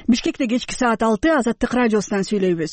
Бишкекте кечки саат 6 Азаттык радиосунан сүйлөйбүз.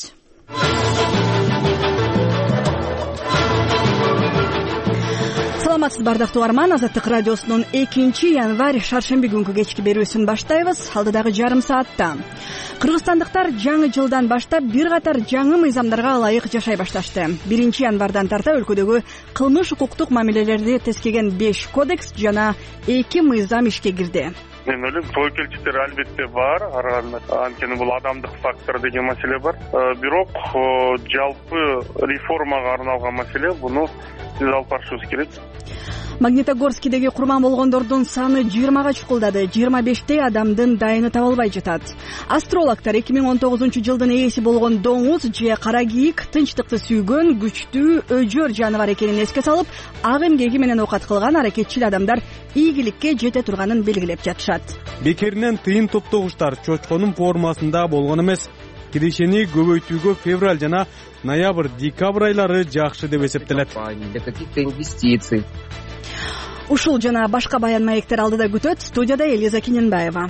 Саламатсыз бардактуу угарман, Азаттык радиосунун 2 январь шаршемби күнкү кечки берүүсүн баштайбыз. Алдыдагы жарым саатта кыргызстандыктар жаңы жылдан баштап бир катар жаңы мыйзамдарга ылайык жашай башташты. 1 январдан тарта өлкөдөгү кылмыш укуктук мамилелерди тескеген 5 кодекс жана 2 мыйзам ишке кирди. Мен ойлойм, тобокелчиликтер албетте бар, анткени бул адамдык фактор деген маселе бар. Бирок жалпы реформага арналган маселе, буну биз алып барышыбыз керек. Магнитогорскидеги курман болгондордун саны 20га чукулдады. 25 адамдын дайыны табылбай жатат. Астрологтор 2019-жылдын ээси болгон доңуз же кара кийик тынчтыкты сүйгөн күчтүү өжөр жаныбар экенин эске салып, ак эмгеги менен оокат кылган аракетчил адамдар ийгиликке жете турганын белгилеп жатышат. Бекеринен тыйын топтогучтар чочконун формасында болгон эмес. Киришени көбөйтүүгө февраль жана ноябрь, декабрь айлары жакшы деп эсептелет. Для каких-то инвестиций. Ушул жана башка баян маектер алдыда күтөт. Студияда Элиза Киненбаева.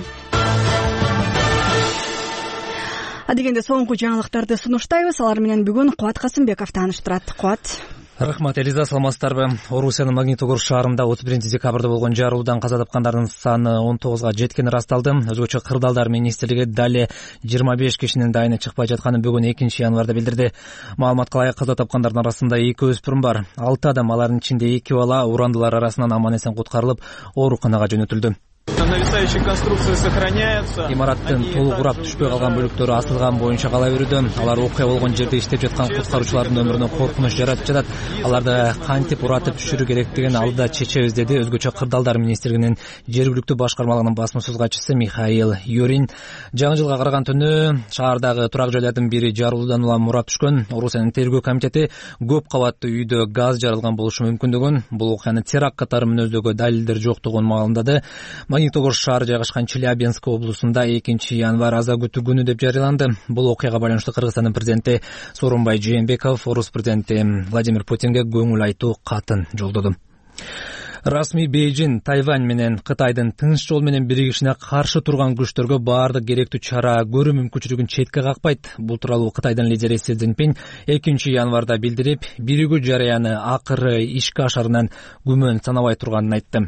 Адегенде соңку жаңылыктарды сунуштайбыз. Алар менен бүгүн Кубат Касымбеков тааныштырат. Кубат. Рахмат, Элиза, саламатсыздарбы? Орусиянын Магнитогорск шаарында 31 декабрда болгон жарылуудан каза тапкандардын саны 19га жеткени расталды. Өзгөчө Кырдаалдар министрлиги дали 25 кишинин дайыны чыкпай жатканын бүгүн 2 январда билдирди. Маалыматка ылайык каза тапкандардын арасында 2 өспүрүм бар. 6 адам, алардын ичинде 2 бала урандылар арасынан аман-эсен куткарылып, ооруканага жөнөтүлдү. Нависающие конструкции сохраняются. Имараттын толук урап түшпөй калган бөлүктөрү асылган боюнча кала берүүдө. Алар окуя болгон жерде иштеп жаткан куткаруучулардын өмүрүнө коркунуч жаратып жатат. Аларды кантип уратып түшүрүү керектигин алдыда чечебиз, деди өзгөчө Кырдаалдар министрлигинин жергиликтүү башкармалыгынын басма-сөз катчысы Михаил Юрин. Жаңы жылга караган түнү шаардагы турак жайлардын бири жарылуудан улам урап түшкөн. Орусиянын тергөө комитети көп кабаттуу үйдө газ жарылган болушу мүмкүндүгүн, бул окуяны теракт катары мүнөздөгө далилдер жоктугун маалымдады. Магнитогорск шаары жайгашкан Челябинск облусунда 2 январь аза күтүү күнү деп жарыяланды. Бул окуяга байланыштуу Кыргызстандын президенти Сооронбай Жээнбеков орус президенти Владимир Путинге көңүл айтуу катын жолдоду. Расмий Бейжин Тайвань менен Кытайдын тынч жол менен биригишине каршы турган күчтөргө баардык керектүү чара көрүү мүмкүнчүлүгүн четке какпайт. Бул тууралуу Кытайдын лидери Си Цзиньпин 2 январда билдирип, биригүү жарыяны акыры ишке ашарынан күмөн санабай турганын айтты.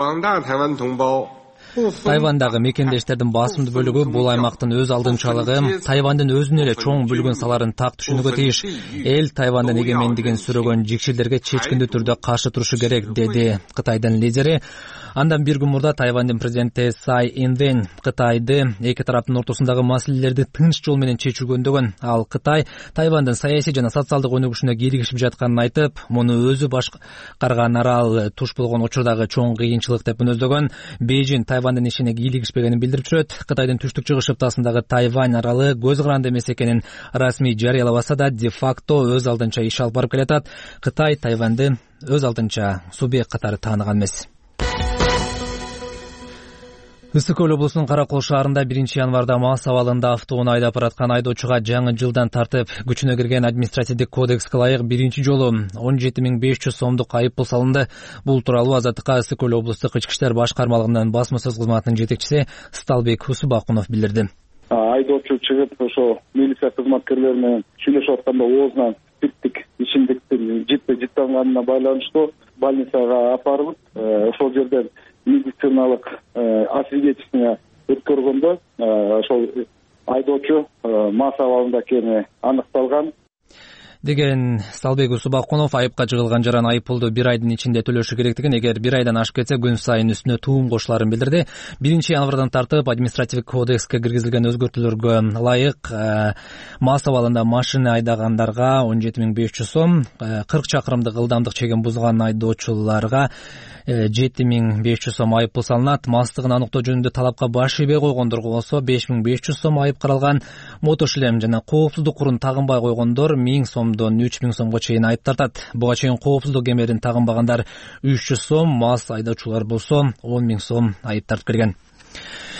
Тайвандагы мекендештердин басымдуу бөлүгү бул аймактын өз алдынчалыгы, Тайвандын өзүнө эле чоң бөлгөн саларын так түшүнүүгө тийиш. Эл Тайвандын эгемендигин сүрөгөн жикшилдерге чечкиндүү түрдө каршы турушу керек, деди Кытайдын лидери. Андан бир күн мурда Тайвандын президенти Цай Инвэнь Кытайды эки тараптын ортосундагы маселелерди тынч жол менен чечүүгө үндөгөн. Ал Кытай Тайвандын саясий жана социалдык өнүгүшүнө кийлигишип жатканын айтып, муну өзү башкарган арал туш болгон учурдагы чоң кыйынчылык деп мүнөздөгөн. Бейжин Тайвандын ишине кийлигишпегенин билдирип жүрөт. Кытайдын түштүк чыгыш ыптасындагы Тайвань аралы көз каранды эмес экенин расмий жарыялабаса да, де-факто өз алдынча иш алып барып келатат. Кытай Тайваньды өз алдынча субъект катары тааныган эмес. Ысык көл облусунун Каракол шаарында 1 январда мас абалында автоунаа айдап бараткан айдоочуга жаңы жылдан тартып күчүнө кирген административдик кодекске ылайык биринчи жолу 17.500 сомдук айып пул салынды. Бул тууралуу Азаттыкка Ысык көл облустук ички иштер башкармалыгынын басма-сөз кызматынын жетекчиси Сталбек Усубакунов билдирди. Айдоочу чыгып ошо милиция кызматкерлери менен сүйлөшүп атканда оозунан спирттик ичимдиктин жыттанганына байланыштуу больницага апарылып, ошол жерден медициналык освидетельствование өткөргөндө ошол айдоочу мас абалында экени аныкталган, деген Сталбек Усубакунов. Айыпка жыгылган жаран айып пулду 1 айдын ичинде төлөшү керектигин, эгер 1 айдан ашып кетсе күн сайын үстүнө туум кошуларын билдирди. 1 январдан тартып административдик кодекске киргизилген өзгөртүүлөргө ылайык мас абалында машина айдагандарга 17.500 сом, 40 чакырымдык ылдамдык чегин бузган айдоочуларга 7.500 сом айып пул салынат. Мастыгын аныктоо жөнүндө талапка баш ийбей койгондорго болсо 5.500 сом айып каралган. Мотошлем жана коопсуздук курун тагынбай койгондор 1000 сомдон 3000 сомго чейин айып тартат. Буга чейин коопсуздук кемерин тагынбагандар 300 сом, мас айдоочулар болсо 10.000 сом айып тартып келген.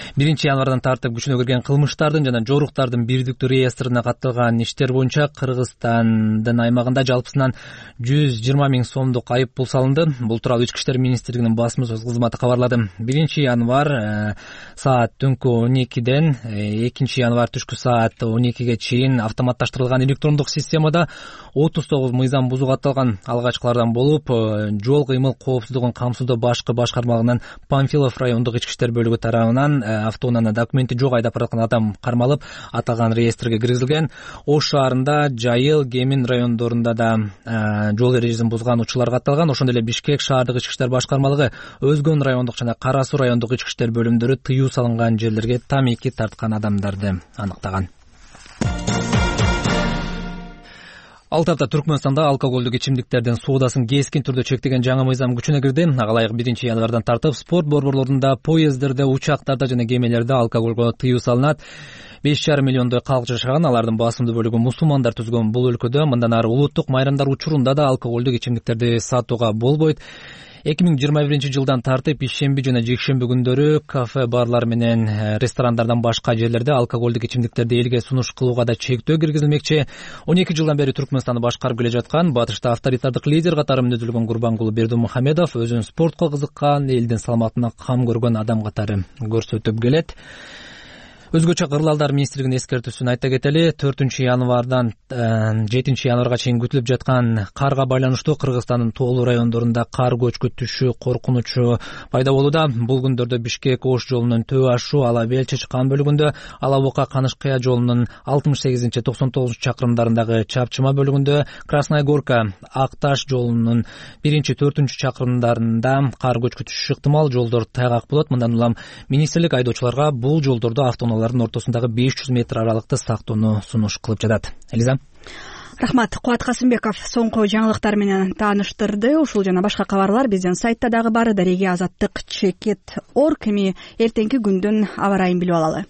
Январдан тартып күчүнө кирген кылмыштардын жана жоруктардын бирдиктүү реестрине катталган иштер боюнча Кыргызстандын аймагында жалпысынан 120 000 сомдук айып пул салынды. Бул тууралуу Ички иштер министрлигинин басмасөз кызматы кабарлады. 1 саат түнкү 12ден 2 январь түшкү саат 12ге чейин автоматташтырылган электрондук системада 39 мыйзам бузуу катталган. Алгачкылардан болуп жол кыймыл коопсуздугун камсыздоо башкы башкармалыгынын Памфилов райондук ички иштер бөлүгү тарабынан автоунааны документи жок айдап бараткан адам кармалып, аталган реестрге киргизилген. Ош шаарында, Жайыл, Кемин райондорунда да жол эрежесин бузган учурлар катталган. Ошондой эле Бишкек шаардык ички иштер башкармалыгы Өзгөн райондук жана Кара Суу райондук ички иштер бөлүмдөрү тыюу салынган жерлерге тамеки тарткан адамдарды аныктаган. Ал тарапта Түркмөнстанда алкоголдук ичимдиктердин соодасын кескин түрдө чектеген жаңы мыйзам күчүнө кирди. Ага ылайык 1 январдан тартып спорт борборлорунда, поезддерде, учактарда жана кемелерде алкоголго тыюу салынат. 5,5 миллиондой калк жашаган, алардын басымдуу бөлүгү мусулмандар түзгөн бул өлкөдө мындан ары улуттук майрамдар учурунда да алкоголдук ичимдиктерди сатууга болбойт. 2021 жылдан тартып ишемби жана жекшемби күндөрү кафе, барлар менен ресторандардан башка жерлерде алкоголдук ичимдиктерди элге сунуш кылууга да чектөө киргизилмекчи. 12 жылдан бери Түркмөнстанды башкарып келе жаткан батышта авторитардык лидер катары мүнөздөлгөн Курбангулы Бердимухамедов өзүн спортко кызыккан, элдин саламатына кам көргөн адам катары көрсөтүп келет. Өзгөчө кырлалдар министрлигинин эскертүүсүн айта кетели. 4 январдан 7 январга чейин күтүлүп жаткан карга байланыштуу Кыргызстандын тоолуу райондорунда кар көчкү түшүү коркунучу пайда болууда. Бул күндөрдө Бишкек Ош жолунун Төө Ашу, Алабел Чычкан бөлүгүндө, Алабука Канышкыя жолунун 68-99 чакырымдарындагы Чапчыма бөлүгүндө, Красная Горка Ак Таш жолунун 1-4 чакырымдарында кар көчкү түшүшү ыктымал. Жолдор тайгак болот. Мындан улам министрлик айдоочуларга бул жолдордо автоунаалардын ортосундагы 500 метр аралыкты сактоону сунуш кылып жатат. Элиза. Рахмат. Кубат Касымбеков соңку жаңылыктар менен тааныштырды. Ушул жана башка кабарлар биздин сайтта дагы бар. Дареге Азаттык /Чекит.org. Эми эртеңки күндүн аба ырайын билип алалы.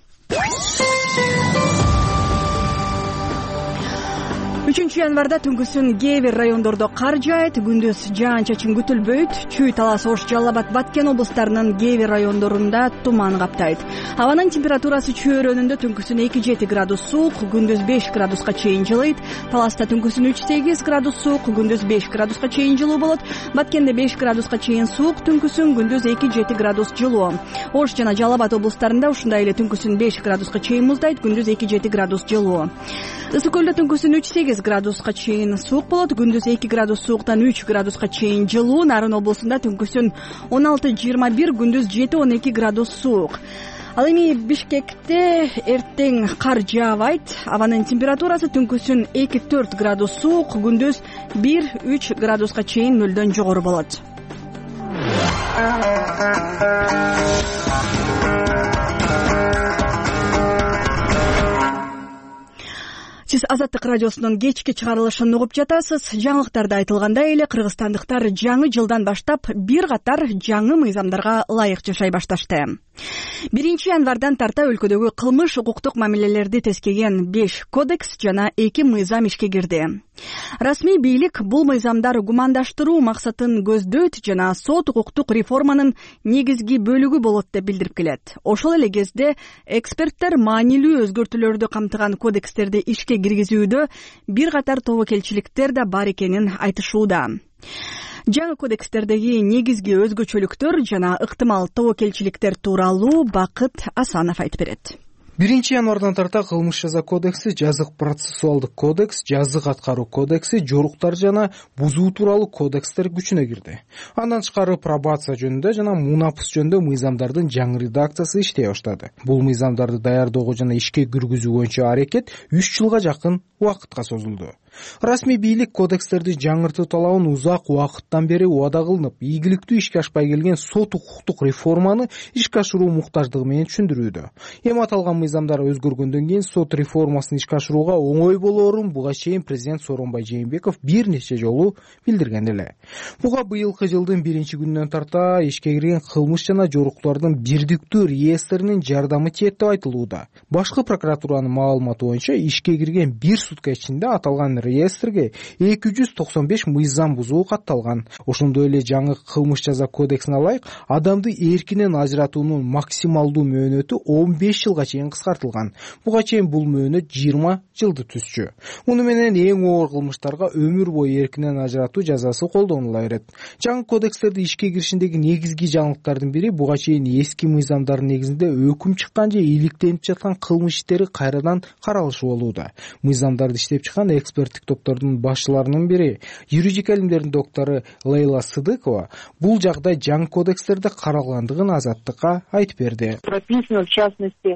3 январда түнкүсүн кээ бир райондордо кар жаайт, күндүз жаан-чачын күтүлбөйт. Чүй, Талас, Ош, Жалал Абад, Баткен облустарынын кээ бир райондорунда туман каптайт. Абанын температурасы чөйрөнүндө түнкүсүн 2-7 градус суук, күндүз 5 градуска чейин жылыйт. Таласта түнкүсүн 3-8 градус суук, күндүз 5 градуска чейин жылуу болот. Баткенде 5 градуска чейин суук, түнкүсүн күндүз 2-7 градус жылуу. Ош жана Жалал Абад облустарында ушундай эле түнкүсүн 5 градуска чейин муздайт, күндүз 2-7 градус жылуу. Ысык көлдө түнкүсүн 3-8 градуска чейин суук болот, күндүз 2 градус сууктан 3 градуска чейин жылуу. Нарын облусунда түнкүсүн 16-21, күндүз 7-12 градус суук. Ал эми Бишкекте эртең кар жаабайт. Абанын температурасы түнкүсүн 2-4 градус суук, күндүз 1-3 градуска чейин нөлдөн жогору болот. Сиз Азаттык радиосунун кечки чыгарылышын угуп жатасыз. Жаңылыктарда айтылгандай эле кыргызстандыктар жаңы жылдан баштап бир катар жаңы мыйзамдарга ылайык жашай башташты. 1 январдан тарта өлкөдөгү кылмыш укуктук мамилелерди тескеген 5 кодекс жана 2 мыйзам ишке кирди. Расмий бийлик бул мыйзамдар гумандаштыруу максатын көздөйт жана сот укуктук реформанын негизги бөлүгү болот деп билдирип келет. Ошол эле кезде эксперттер маанилүү өзгөртүүлөрдү камтыган кодекстерди ишке киргизүүдө бир катар тобокелчиликтер да бар экенин айтышууда. Жаңы кодекстердеги негизги өзгөчөлүктөр жана ыктымал тобокелчиликтер тууралуу Бакыт Асанов айтып берет. 1 январдан тарта кылмыш жаза кодекси, жазык процессуалдык кодекс, жазык аткаруу кодекси, жоруктар жана бузуу тууралуу кодекстер күчүнө кирди. Андан тышкары пробация жөнүндө жана мунапыс жөнүндө мыйзамдардын жаңы редакциясы иштей баштады. Бул мыйзамдарды даярдоого жана ишке киргизүү боюнча аракет 3 жылга жакын убакытка созулду. Расмий бийлик кодекстерди жаңыртуу талабын узак убакыттан бери убада кылынып, ийгиликтүү ишке ашпай келген сот укуктук реформаны ишке ашыруу муктаждыгы менен түшүндүрүүдө. Эми аталган мыйзамдар өзгөргөндөн кийин сот реформасын ишке ашырууга оңой болоорун буга чейин президент Сооронбай Жээнбеков бир нече жолу билдирген эле. Буга быйылкы жылдын 1-күнүнөн тарта ишке кирген кылмыш жана жоруктардын бирдиктүү реестринин жардамы тиет деп айтылууда. Башкы прокуратуранын маалыматы боюнча ишке кирген 1 сутка ичинде аталган реестрге 295 мыйзам бузуу катталган. Ошондой эле жаңы кылмыш жаза кодексине ылайык адамды эркинен ажыратуунун максималдуу мөөнөтү 15 жылга чейин кыскартылган. Буга чейин бул мөөнөт 20 жылды түзчү. Муну менен эң оор кылмыштарга өмүр бою эркинен ажыратуу жазасы колдонула берет. Жаңы кодекстерди ишке киришиндеги негизги жаңылыктардын бири буга чейин эски мыйзамдардын негизинде өкүм чыккан же иликтенип жаткан кылмыш иштери кайрадан каралышы болууда. Мыйзамдарды иштеп чыккан эксперттик топтордун башчыларынын бири, юридика илимдеринин доктору Лейла Сыдыкова бул жагдай жаңы кодекстерде каралгандыгын Азаттыкка айтып берди. Прописано, в частности,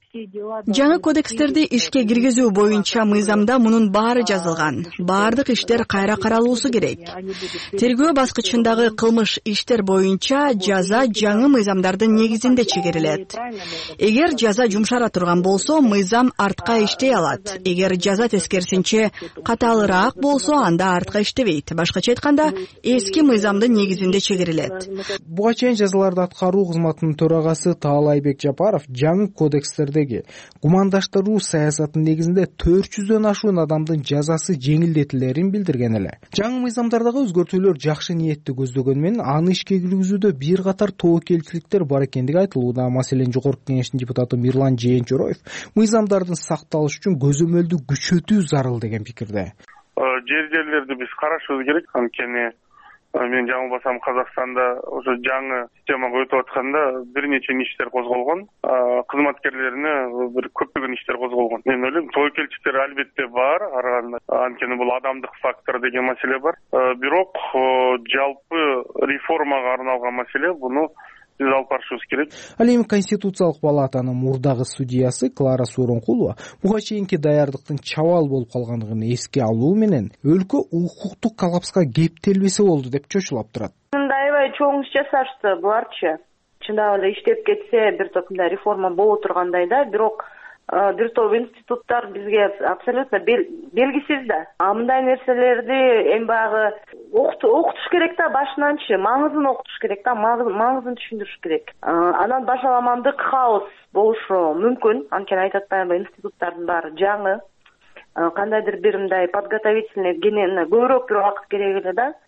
жаңы кодекстерди ишке киргизүү боюнча мыйзамда мунун баары жазылган. Баардык иштер кайра каралуусу керек. Тергөө баскычындагы кылмыш иштер боюнча жаза жаңы мыйзамдардын негизинде чегерилет. Эгер жаза жумшара турган болсо, мыйзам артка иштей алат. Эгер жаза тескерисинче катаалыраак болсо, анда артка иштебейт. Башкача айтканда, эски мыйзамдын негизинде чегерилет. Буга чейин жазаларды аткаруу кызматынын төрагасы Таалайбек Жапаров жаңы кодекстерде гумандаштыруу саясатынын негизинде 400дөн ашуун адамдын жазасы жеңилдетилерин билдирген эле. Жаңы мыйзамдардагы өзгөртүүлөр жакшы ниетти көздөгөнү менен аны ишке киргизүүдө бир катар тобокелчиликтер бар экендиги айтылууда. Маселен, Жогорку Кеңештин депутаты Мирлан Жээнчороев мыйзамдардын сакталышы үчүн көзөмөлдү күчөтүү зарыл деген пикирде. Жерлерди биз карашыбыз керек. Анткени мен жаңылбасам Казакстанда ошо жаңы системага өтүп атканда бир нече иштер козголгон, кызматкерлерине бир көптөгөн иштер козголгон. Мен ойлойм, тобокелчиликтер албетте бар, анткени бул адамдык фактор деген маселе бар. Бирок жалпы реформага арналган маселе, буну биз алып барышыбыз керек. Ал эми Конституциялык палатанын мурдагы судьясы Клара Сооронкулова буга чейинки даярдыктын чабал болуп калгандыгын эске алуу менен өлкө укуктук коллапска кептелбесе болду деп чочулап турат. Аябай чоң иш жасашты буларчы. Чындап эле иштеп кетсе бир топ реформа боло тургандай да, бирок бир топ институттар бизге абсолютно белгисиз да. Мындай нерселерди эми баягы окутуш керек да, башынанчы маңызын окутуш керек да, маңызын түшүндүрүш керек. Анан башаламандык хаос болушу мүмкүн. Анткени айтып атпаймынбы, институттардын баары жаңы. Кандайдыр бир мындай подготовительный көбүрөөк бир убакыт керек эле да.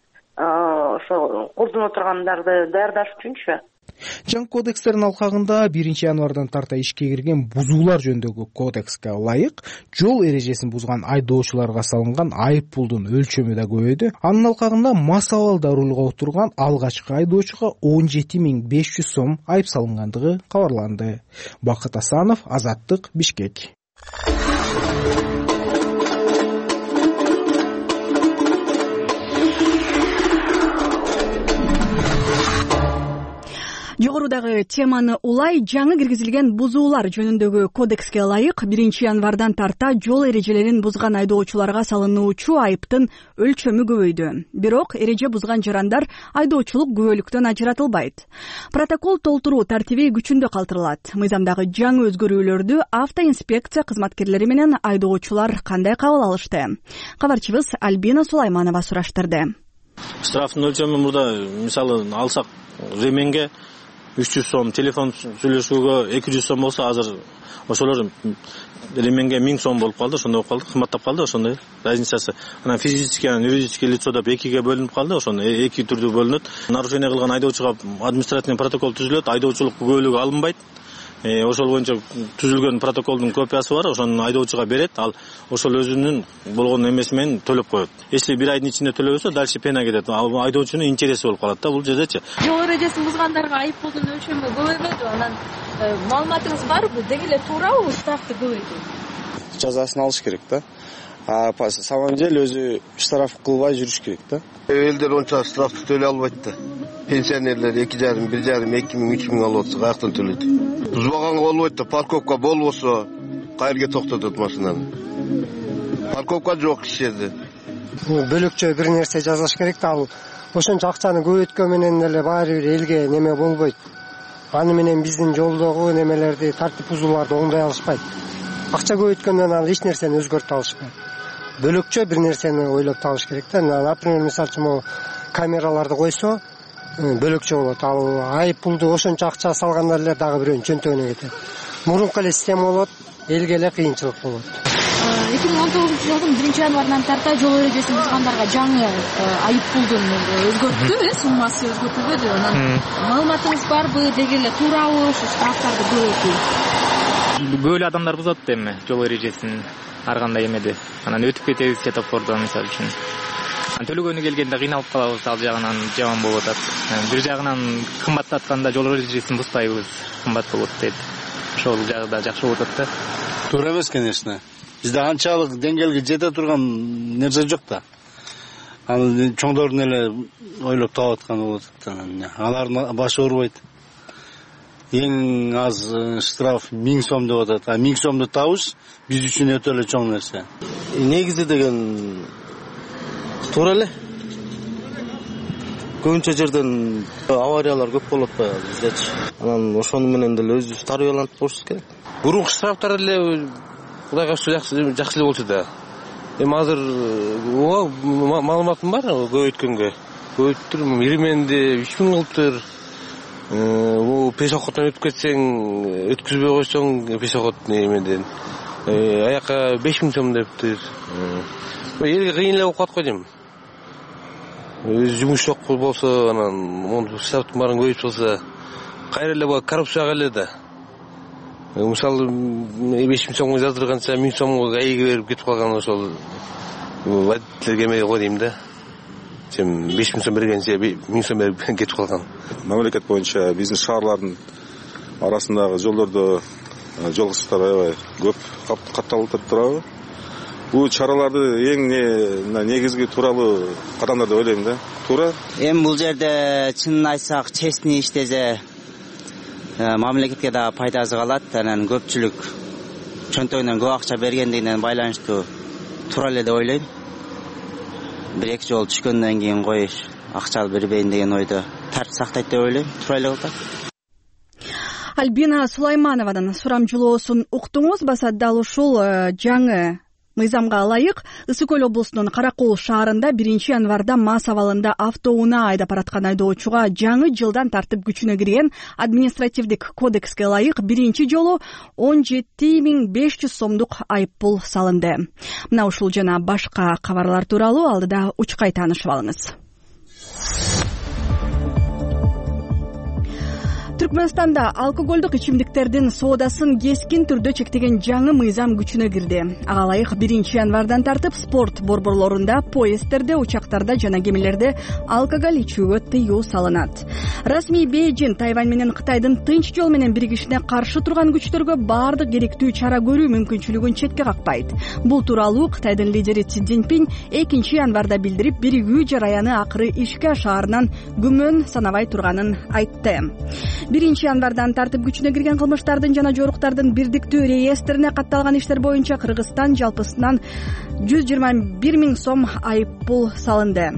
Ошо колдоно тургандарды даярдаш үчүнчү. Жаңы кодекстердин алкагында 1 январдан тарта ишке кирген бузуулар жөнүндөгү кодекске ылайык жол эрежесин бузган айдоочуларга салынган айып пулдун өлчөмү да көбөйдү. Анын алкагында мас абалда рулга отурган алгачкы айдоочуга 17.500 сом айып салынгандыгы кабарланды. Бакыт Асанов, Азаттык, Бишкек. Жогорудагы теманы улай жаңы киргизилген бузуулар жөнүндөгү кодекске ылайык 1 январдан тарта жол эрежелерин бузган айдоочуларга салынуучу айыптын өлчөмү көбөйдү. Бирок эреже бузган жарандар айдоочулук күбөлүктөн ажыратылбайт. Протокол толтуруу тартиби күчүндө калтырылат. Мыйзамдагы жаңы өзгөрүүлөрдү автоинспекция кызматкерлери менен айдоочулар кандай кабыл алышты? Кабарчыбыз Альбина Сулайманова сураштырды. Штрафтын өлчөмү мурда мисалы алсак ременге 300 сом, телефон сүйлөшүүгө 200 сом болсо, азыр ошолор ременге 1000 сом болуп калды, ошондой болуп калды, кымбаттап калды, ошондой разницасы. Анан физический, юридический лицо деп экиге бөлүнүп калды, ошондо эки түрдүү бөлүнөт. Нарушение кылган айдоочуга административный протокол түзүлөт, айдоочулук күбөлүгү алынбайт. Ошол боюнча түзүлгөн протоколдун копиясы бар, ошону айдоочуга берет, ал ошол өзүнүн болгон эмеси менен төлөп коет. Если бир айдын ичинде төлөбөсө, дальше пена кетет. Ал айдоочунун интереси болуп калат да бул жердечи. Жол эрежесин бузгандарга айып пулдун өлчөмү көбөйбөдү. Анан маалыматыңыз барбы? Деги эле туурабы штрафты көбөйтүү? Жазасын алыш керек да. На самом деле өзү штраф кылбай жүрүш керек да. Элдер онча штрафты төлөй албайт да. Пенсионерлер 2,5, 1,5, 2000, 3000 алып атса каяктан төлөйт? Бузбаганга болбойт да. Парковка болбосо кайерге токтотот машинаны? Парковка жок иш жерде. Бөлөкчө бир нерсе жазыш керек да. Ал ошончо акчаны көбөйткөн менен эле баары бир элге неме болбойт. Аны менен биздин жолдогу немелерди, тартип бузууларды оңдой алышпайт. Акча көбөйткөндөн ал эч нерсени өзгөртө алышпайт. Бөлөкчө бир нерсени ойлоп табыш керек да. Например, мисалы үчүн могу камераларды койсо, бөлөкчө болот. Ал айып пулду ошончо акча салгандар эле дагы бирөөнүн чөнтөгүнө кетет. Мурунку эле система болот, элге эле кыйынчылык болот. жылдын 1-январынан тарта жол эрежесин бузгандарга жаңы айып пулдун өзгөрттү, суммасы өзгөртүлбөдү. Анан маалыматыңыз барбы, деги эле туурабы ушу штрафтарды көбөйтүү? Көп эле адамдар бузат эми жол эрежесин ар кандай эмеде. Анан өтүп кетебиз светофордон мисалы үчүн. Төлөгөнү келгенде кыйналып калабыз, ал жагынан жаман болуп атат. Бир жагынан кымбаттатканда жол эрежесин бузбайбыз, кымбат болот дейт. Ошол жагы да жакшы болуп атат да. Туура эмес, конечно. Бизде анчалык деңгээлге жете турган нерсе жок да. Аны чоңдордун эле ойлоп таап атканы болот да. Алардын башы оорубайт. Эң аз штраф 1000 сом деп атат. 1000 сомду табыш биз үчүн өтө эле чоң нерсе. Негизи деген туура эле. Көбүнчө жерден авариялар көп болуп атпайбы биздечи. Анан ошону менен деле өзүбүз тарбияланып болушубуз керек. Бурунку штрафтар эле Кудайга шүгүр жакшы эле болчу да. Эми азыр маалыматым бар көбөйткөнгө. Көбөйттүр, Ирименди 3000 кылыптыр. Бул пешоходдон өтүп кетсең, өткүзбөй койсоң пешоход немеден аяка 5000 сом дептир. Элге кыйын эле болуп калат го дейм. Жумуш жок болсо, анан монтип штрафтын баарын көбөйтүп болсо, кайра эле коррупцияга эле да. Мисалы 5000 сомго жаздырганча 1000 сомго айыгы берип кетип калган ошол водительдерге эме го дейм да. Сен 5000 сом бергенче 1000 сом берип кетип калган. Мамлекет боюнча биздин шаарлардын арасындагы жолдордо жол кырсыктары аябай көп катталып турабы. Бул чараларды эң негизги тууралуу кадамдар деп ойлойм да. Туура. Эми бул жерде чынын айтсак, честный иштесе мамлекетке да пайдасы калат. Анан көпчүлүк чөнтөгүнөн көп акча бергендигинен байланыштуу туура эле деп ойлойм. 1-2 жол түшкөндөн кийин коюш, акча алып бербейин деген ойдо тартип сактайт деп ойлойм. Туура эле кылат. Альбина Сулайманованын сурамжылоосун уктуңуз. Баса дал ушул жаңы мыйзамга ылайык Ысык Көл облусунун Каракол шаарында 1-январда мас абалында автоунаа айдап бараткан айдоочуга жаңы жылдан тартып күчүнө кирген административдик кодекске ылайык биринчи жолу 17500 сомдук айып пул салынды. Мына ушул жана башка кабарлар тууралуу алдыда учкай таанышып алыңыз. Түркмөнстанда алкоголдук ичимдиктердин соодасын кескин түрдө чектеген жаңы мыйзам күчүнө кирди. Ага ылайык 1-январдан тартып спорт борборлорунда, поезддерде, учактарда жана кемелерде алкоголь ичүүгө тыюу салынат. Расмий Бейжин Тайвань менен Кытайдын тынч жол менен биригишине каршы турган күчтөргө баардык керектүү чара көрүү мүмкүнчүлүгүн четке какпайт. Бул тууралуу Кытайдын лидери Си Цзиньпин 2-январда билдирип, биригүү жараяны акыры ишке ашаарынан күмөн санабай турганын айтты. 1-январдан тартып күчүнө кирген кылмыштардын жана жоруктардын бирдиктүү реестрине катталган иштер боюнча Кыргызстан жалпысынан 121 000 сом айып пул салынды.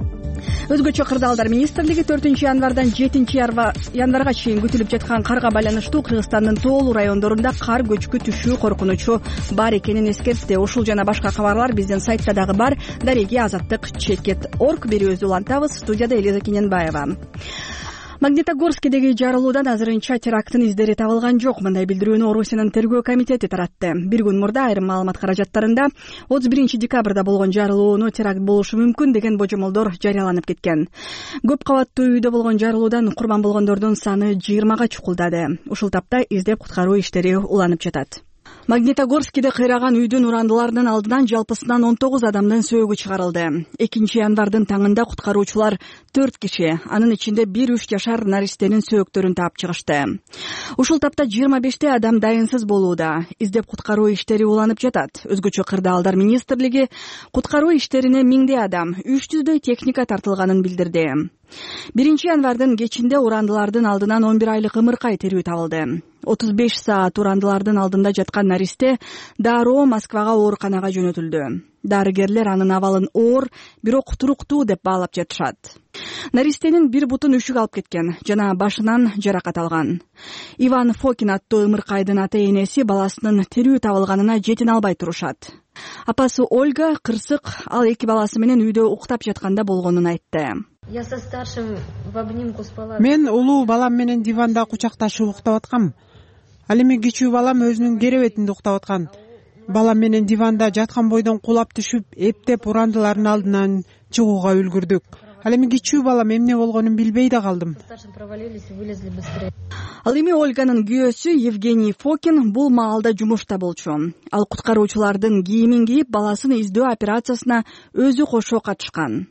Өзгөчө кырдаалдар министрлиги 4-январдан 7-январга чейин күтүлүп жаткан карга байланыштуу Кыргызстандын тоолуу райондорунда кар көчкү түшүү коркунучу бар экенин эскертти. Ушул жана башка кабарлар биздин сайтта дагы бар. Дареги азаттык чекет.org берүүбүздү улантабыз. Студияда Элиза Кененбаева. Магнитогорскидеги жарылуудан азырынча теракттын издери табылган жок. Мындай билдирүүнү Орусиянын тергөө комитети таратты. Бир күн мурда айрым маалымат каражаттарында 31 декабрда болгон жарылууну теракт болушу мүмкүн деген божомолдор жарыяланып кеткен. Көп кабаттуу үйдө болгон жарылуудан курман болгондордун саны 20га чукулдады. Ушул тапта издеп куткаруу иштери уланып жатат. Магнитогорскиде кыйраган үйдүн урандыларынын алдынан жалпысынан 19 адамдын сөөгү чыгарылды. 2-январдын таңында куткаруучулар 4 киши, анын ичинде 1-3 жашар наристенин сөөктөрүн таап чыгышты. Ушул тапта 25 адам дайынсыз болууда. Издеп куткаруу иштери уланып жатат. Өзгөчө кырдаалдар министрлиги куткаруу иштерине 1000 адам, 300дөй техника тартылганын билдирди. 1-январдын кечинде урандылардын алдынан 11 айлык ымыркай терүү табылды. 35 саат урандылардын алдында жаткан наристе дароо Москвага ооруканага жөнөтүлдү. Дарыгерлер анын абалын оор, бирок туруктуу деп баалап жатышат. Наристенин бир бутун үшүк алып кеткен жана башынан жаракат алган. Иван Фокин аттуу ымыркайдын ата-энеси баласынын тирүү табылганына жетине албай турушат. Апасы Ольга кырсык ал эки баласы менен үйдө уктап жатканда болгонун айтты. Мен улуу балам менен диванда кучакташып уктап аткам. Ал эми кичүү балам өзүнүн керебетинде уктап аткан. балам менен диванда жаткан бойдон кулап түшүп эптеп урандылардын алдынан чыгууга үлгүрдүк. Ал эми кичүү балам эмне болгонун билбей да калдым. Ал эми Ольганын күйөөсү Евгений Фокин бул маалда жумушта болчу. Ал куткаруучулардын кийимин кийип, баласын издөө операциясына өзү кошо катышкан.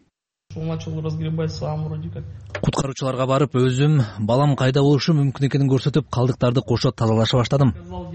Куткаруучуларга барып, өзүм балам кайда болушу мүмкүн экенин көрсөтүп, калдыктарды кошо тазалаша баштадым,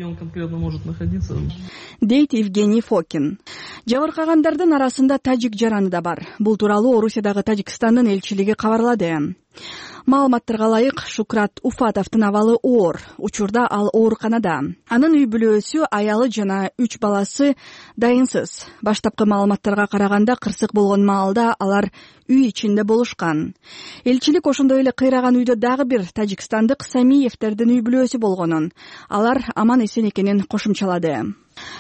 дейт Евгений Фокин. Жабыркагандардын арасында тажик жараны да бар. Бул тууралуу Орусиядагы Тажикстандын элчилиги кабарлады. Маалыматтарга ылайык, Шукрат Уфатовдун абалы оор. Учурда ал ооруканада. Анын үй бүлөсү, аялы жана 3 баласы дайынсыз. Баштапкы маалыматтарга караганда, кырсык болгон маалда алар үй ичинде болушкан. Элчилик ошондой эле кыйраган үйдө дагы бир тажикстандык Самиевтердин үй бүлөсү болгонун, алар аман эсен экенин кошумчалады.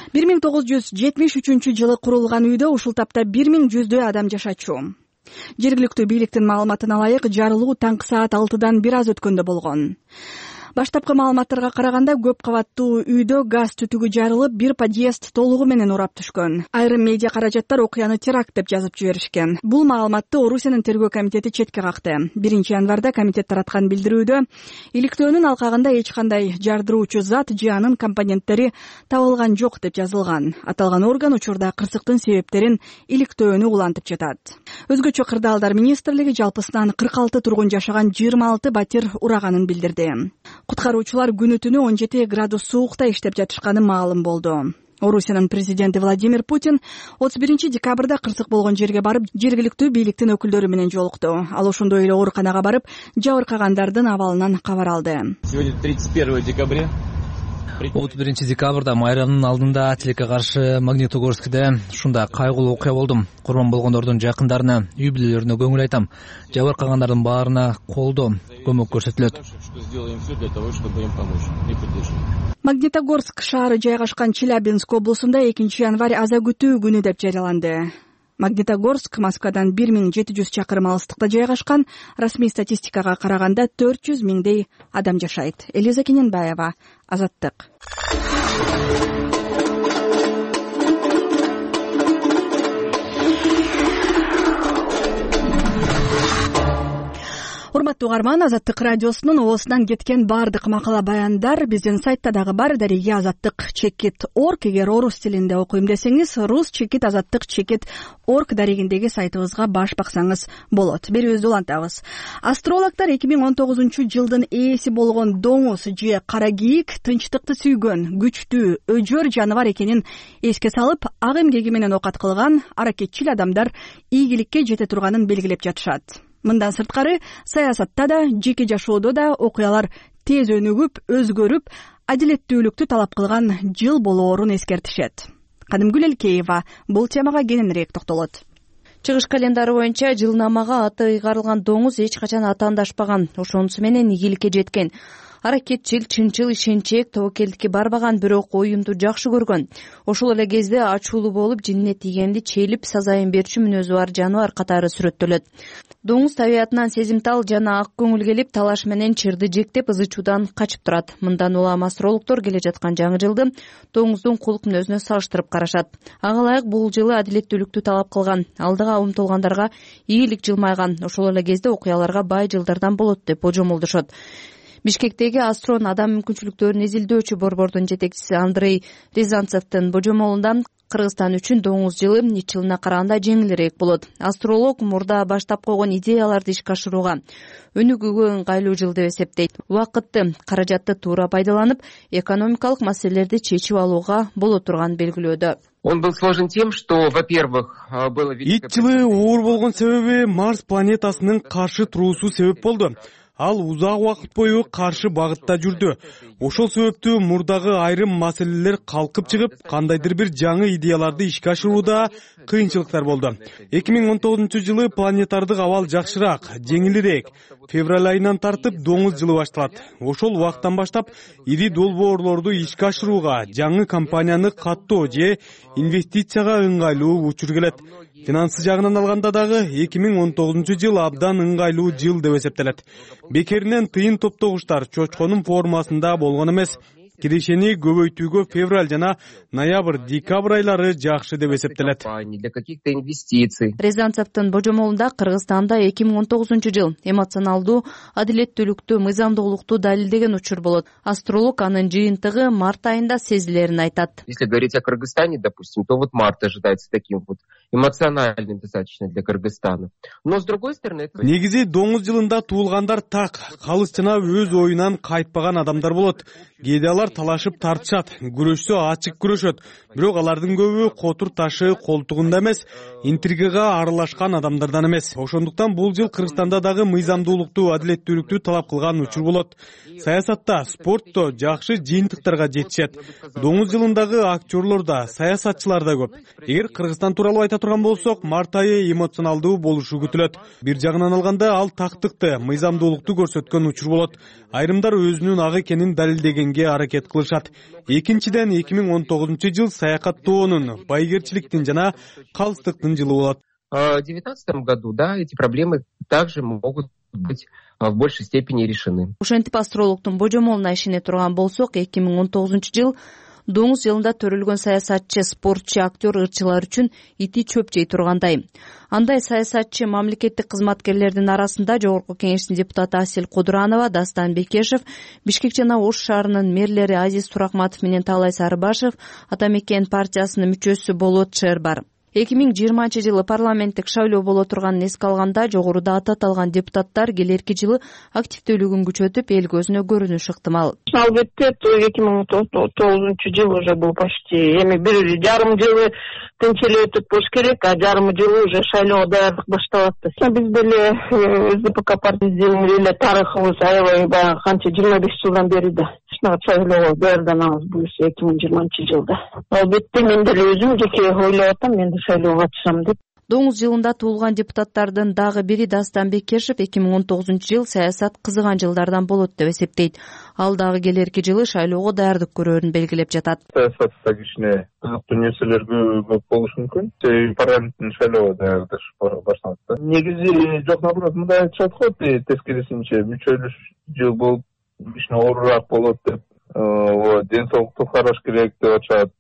1973 жылы курулган үйдө ушул тапта 1100 адам жашачу. Жергиликтүү бийликтин маалыматына ылайык, жарылуу таңкы саат 6-дан бир аз өткөндө болгон. Баштапкы маалыматтарга караганда, көп кабаттуу үйдө газ түтүгү жарылып, бир подъезд толугу менен урап түшкөн. Айрым медиа каражаттар окуяны теракт деп жазып жиберишкен. Бул маалыматты Орусиянын тергөө комитети четке какты. 1-январда комитет тараткан билдирүүдө иликтөөнүн алкагында эч кандай жардыруучу зат же анын компоненттери табылган жок деп жазылган. Аталган орган учурда кырсыктын себептерин иликтөөнү улантып жатат. Өзгөчө кырдаалдар министрлиги жалпысынан 46 тургун жашаган 26 батир ураганын билдирди. Куткаруучулар күнү-түнү 17 градус суукта иштеп жатышканы маалым болду. Орусиянын президенти Владимир Путин 31 декабрда кырсык болгон жерге барып, жергиликтүү бийликтин өкүлдөрү менен жолукту. Ал ошондой эле ооруканага барып, жабыркагандардын абалынан кабар алды. Сегодня 31 декабря 31 декабрда майрамдын алдында тилекке каршы Магнитогорскиде ушундай кайгылуу окуя болдум. Курман болгондордун жакындарына, үй бүлөлөрүнө көңүл айтам. Жабыркагандардын баарына колдоо, көмөк көрсөтүлөт. Магнитогорск шаары жайгашкан Челябинск облусунда 2-январь аза күтүү күнү деп жарыяланды. Магнитогорск Москвадан 1700 чакырым алыстыкта жайгашкан. Расмий статистикага караганда 400 миңдей адам жашайт. Элиза Кененбаева, Азаттык. Урматтуу угарман, Азаттык радиосунун оозунан кеткен бардык макала баяндар биздин сайтта дагы бар. Дареги azattik.org. Эгер орус тилинде окуйм десеңиз, rus.azattik.org дарегиндеги сайтыбызга баш баксаңыз болот. Берүүбүздү улантабыз. Астрологдор 2019 жылдын ээси болгон доңуз же кара кийик тынчтыкты сүйгөн, күчтүү, өжөр жаныбар экенин эске салып, ак эмгеги менен оокат кылган аракетчил адамдар ийгиликке жете турганын белгилеп жатышат. Мындан сырткары, саясатта да, жеке жашоодо да окуялар тез өнүгүп, өзгөрүп, адилеттүүлүктү талап кылган жыл болоорун эскертишет. Кадымгүл Элкеева бул темага кененирээк токтолот. Чыгыш календарь боюнча жылнамага аты ыйгарылган доңуз эч качан атаандашпаган, ошонусу менен ийгиликке жеткен. Аракетчил, чынчыл, ишенчек, тобокелдикке барбаган, бирок оюнду жакшы көргөн. Ошол эле кезде ачуулуу болуп, жинине тийгенди челип, сазайын берчү мүнөзү бар жаныбар катары сүрөттөлөт. Доңуз табиятынан сезимтал жана ак көңүл келип, талаш менен чырды жектеп, ызычуудан качып турат. Мындан улам астрологдор келе жаткан жаңы жылды доңуздун кулук мүнөзүнө салыштырып карашат. Ага ылайык бул жылы адилеттүүлүктү талап кылган, алдыга умтулгандарга ийгилик жылмайган, ошол эле кезде окуяларга бай жылдардан болот деп божомолдошот. Бишкектеги Астрон адам мүмкүнчүлүктөрүн изилдөөчү борбордун жетекчиси Андрей Рязанцевдин божомолунда Кыргызстан үчүн доңуз жылы ич жылына караганда жеңилирээк болот. Астролог мурда баштап койгон идеяларды ишке ашырууга өнүгүүгө ыңгайлуу жыл деп эсептейт. Убакытты, каражатты туура пайдаланып, экономикалык маселелерди чечип алууга боло турганын белгилөөдө. Он был сложен тем, что, во-первых, было... Ич жылы оор болгон себеби Марс планетасынын каршы туруусу себеп болду. Ал узак убакыт бою каршы багытта жүрдү. Ошол себептүү мурдагы айрым маселелер калкып чыгып, кандайдыр бир жаңы идеяларды ишке ашырууда кыйынчылыктар болду. 2019 жылы планетардык абал жакшыраак, жеңилирээк. Февраль айынан тартып доңуз жылы башталат. Ошол убакыттан баштап ири долбоорлорду ишке ашырууга, жаңы компанияны каттоо же инвестицияга ыңгайлуу учур келет. Финансы жагынан алганда дагы 2019 жыл абдан ыңгайлуу жыл деп эсептелет. Бекеринен тыйын топтогучтар чочконун формасында болгон эмес. кирешени көбөйтүүгө февраль жана ноябрь декабрь айлары жакшы деп эсептелет. Для каких-то инвестиций. Резанцевдин божомолунда Кыргызстанда 2019 жыл эмоционалдуу, адилеттүүлүктү, мыйзамдуулукту далилдеген учур болот. Астролог анын жыйынтыгы март айында сезилерин айтат. Если говорить о Кыргызстане, допустим, то вот март ожидается таким вот эмоциональным достаточно для Кыргызстана. Но с другой стороны... Негизи доңуз жылында туулгандар так, калыс жана өз оюнан кайтпаган адамдар болот. Кээде алар талашып тартышат, күрөшсө ачык күрөшөт. Бирок алардын көбү котур ташы колтугунда эмес, интригага аралашкан адамдардан эмес. Ошондуктан бул жыл Кыргызстанда дагы мыйзамдуулукту, адилеттүүлүктү талап кылган учур болот. Саясатта, спортто жакшы жыйынтыктарга жетишет. Доңуз жылындагы актерлор да, саясатчылар да көп. Эгер Кыргызстан тууралуу айта турган болсок, март айы эмоционалдуу болушу күтүлөт. Бир жагынан алганда ал тактыкты, мыйзамдуулукту көрсөткөн учур болот. Айрымдар өзүнүн ак экенин далилдегенге аракет кылышат. Экинчиден 2019 жыл саякаттоонун, байгерчиликтин жана калыстыктын жылы болот. В 2019 году, да, эти проблемы также могут быть в большей степени решены. Ошентип астрологдун божомолуна ишене турган болсок, 2019 жыл доңуз жылында төрөлгөн саясатчы, спортчу, актер, ырчылар үчүн ити чөп жей тургандай. Андай саясатчы мамлекеттик кызматкерлердин арасында Жогорку Кеңештин депутаты Асель Кудуранова, Дастан Бекешев, Бишкек жана Ош шаарынын мэрлери Азиз Туракматов менен Таалай Сарыбашев, Ата Мекен партиясынын мүчөсү Болот Шер бар. 2020 жылы парламенттик шайлоо боло турганын эске алганда жогоруда аталган депутаттар келерки жылы активдүүлүгүн күчөтүп эл көзүнө көрүнүш ыктымал. Албетте 2019 жыл уже был почти эми бир жарым жылы тынч эле өтүп болуш керек, а жарым жылы уже шайлоого даярдык башталат. Биз деле СДПК партиясынын эле тарыхыбыз аябай баягы канча 25 жылдан бери да шайлоого даярданабыз бул 2020 жылда. Албетте мен деле өзүм жеке ойлоп атам, мен шайлоого катышам деп. Доңуз жылында туулган депутаттардын дагы бири Дастан Бекешев 2019 жыл саясат кызыган жылдардан болот деп эсептейт. Ал дагы келерки жылы шайлоого даярдык көрөрүн белгилеп жатат. Саясатта кичине кызыктуу нерселер көп болушу мүмкүн. Парламенттин шайлоого даярдыш башталат. Негизи жок, наоборот, мындай айтышат го, тескерисинче мүчөлүш жыл болуп кичине оорураак болот деп. Ден соолукту караш керек деп атышат.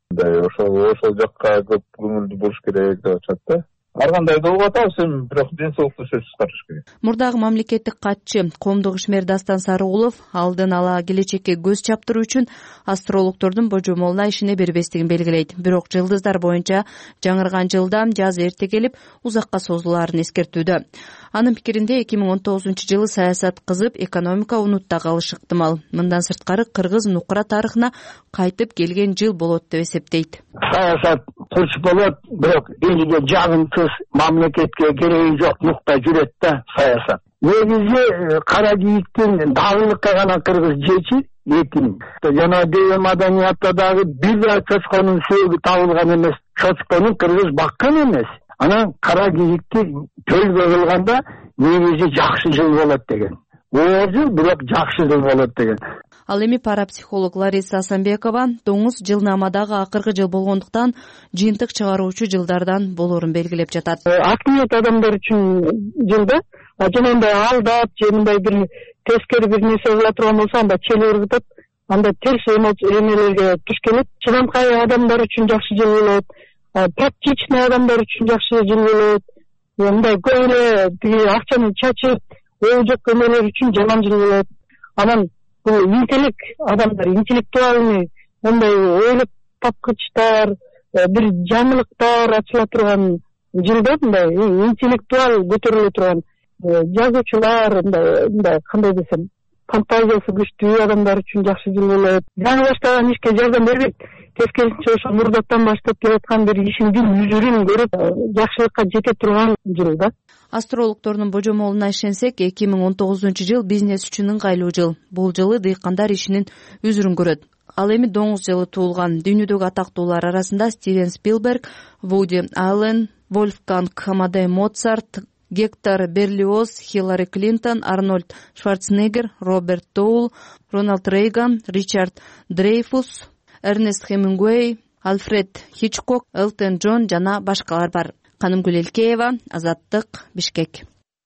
Ошол жакка көп көңүлдүү болуш керек деп атышат да. Ар кандай да болуп атабыз, эми бирок ден соолукту сөзсүз караш керек. Мурдагы мамлекеттик катчы, коомдук ишмер Дастан Сарыгулов алдын ала келечекке көз чаптыруу үчүн астрологдордун божомолуна ишене бербестигин белгилейт. Бирок жылдыздар боюнча жаңырган жылдам жаз эрте келип, узакка созулаарын эскертүүдө. Анын пикиринде 2019 жылы саясат кызып, экономика унутта калышы ыктымал. Мындан сырткары кыргыз нукура тарыхына кайтып келген жыл болот деп эсептейт. Саясат курч болот, бирок элге жагымсыз мамлекетке кереги жок нукта жүрөт да саясат. Негизи кара кийиктин дагылыкка гана кыргыз жечи этин. Жана дөө маданиятта дагы бир чочконун сөөгү табылган эмес, чочкону кыргыз баккан эмес. Анан кара кийикти төлгө кылганда негизи жакшы жыл болот деген. Оор жыл, бирок жакшы жыл болот деген. Ал эми парапсихолог Лариса Асанбекова доңуз жылнамадагы акыркы жыл болгондуктан жыйынтык чыгаруучу жылдардан болоорун белгилеп жатат. Акмиет адамдар үчүн жылда жанагындай алдап же мындай бир тескери бир нерсе кыла турган болсо анда чел ыргытып, анда терс эмелерге туш келет. Чыдамкай адамдар үчүн жакшы жыл болот. Практичный адамдар үчүн жакшы жыл болот. Мындай көп эле тиги акчаны чачып, ой жок эмелер үчүн жаман жыл болот. Анан бул интеллект адамдар, интеллектуальный, мындай ойлоп тапкычтар, бир жаңылыктар ачыла турган жылда мындай интеллектуал көтөрүлө турган жазуучулар, мындай кандай десем, фантазиясы күчтүү адамдар үчүн жакшы жыл болот. Жаңы баштаган ишке жардам бербейт. Тескерисинче ошо мурдаттан баштап келаткан бир ишиңдин үзүрүн көрүп, жакшылыкка жете турган жыл да. Астрологдордун божомолуна ишенсек, 2019 жыл бизнес үчүн ыңгайлуу жыл. Бул жылы дыйкандар ишинин үзүрүн көрөт. Ал эми доңуз жылы туулган дүйнөдөгү атактуулар арасында Стивен Спилберг, Вуди Аллен, Вольфганг Амадей Моцарт, Гектор Берлиоз, Хиллари Клинтон, Арнольд Шварценеггер, Роберт Доул, Рональд Рейган, Ричард Дрейфус, Эрнест Хемингуэй, Альфред Хичкок, Элтон Джон жана башкалар бар. Канымгүл Элкеева, Азаттык, Бишкек.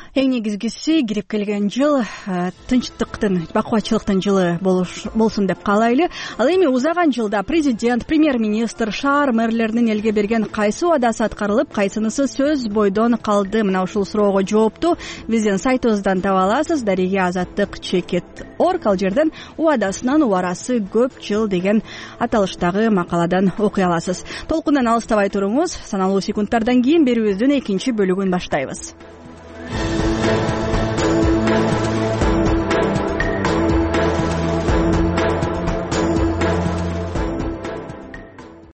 Эң негизгиси кирип келген жыл тынчтыктын, бакубатчылыктын жылы болсун деп каалайлы. Ал эми узаган жылда президент, премьер-министр, шаар мэрлеринин элге берген кайсы убадасы аткарылып, кайсынысы сөз бойдон калды? Мына ушул суроого жоопту биздин сайтыбыздан таба аласыз. Дарига Азаттык-org ал жерден убадасынын убарасы көп жыл деген аталыштагы макаладан окуй аласыз. Толкундан алыстабай туруңуз. Саналуу секундтардан кийин берүүбүздүн экинчи бөлүгүн баштайбыз.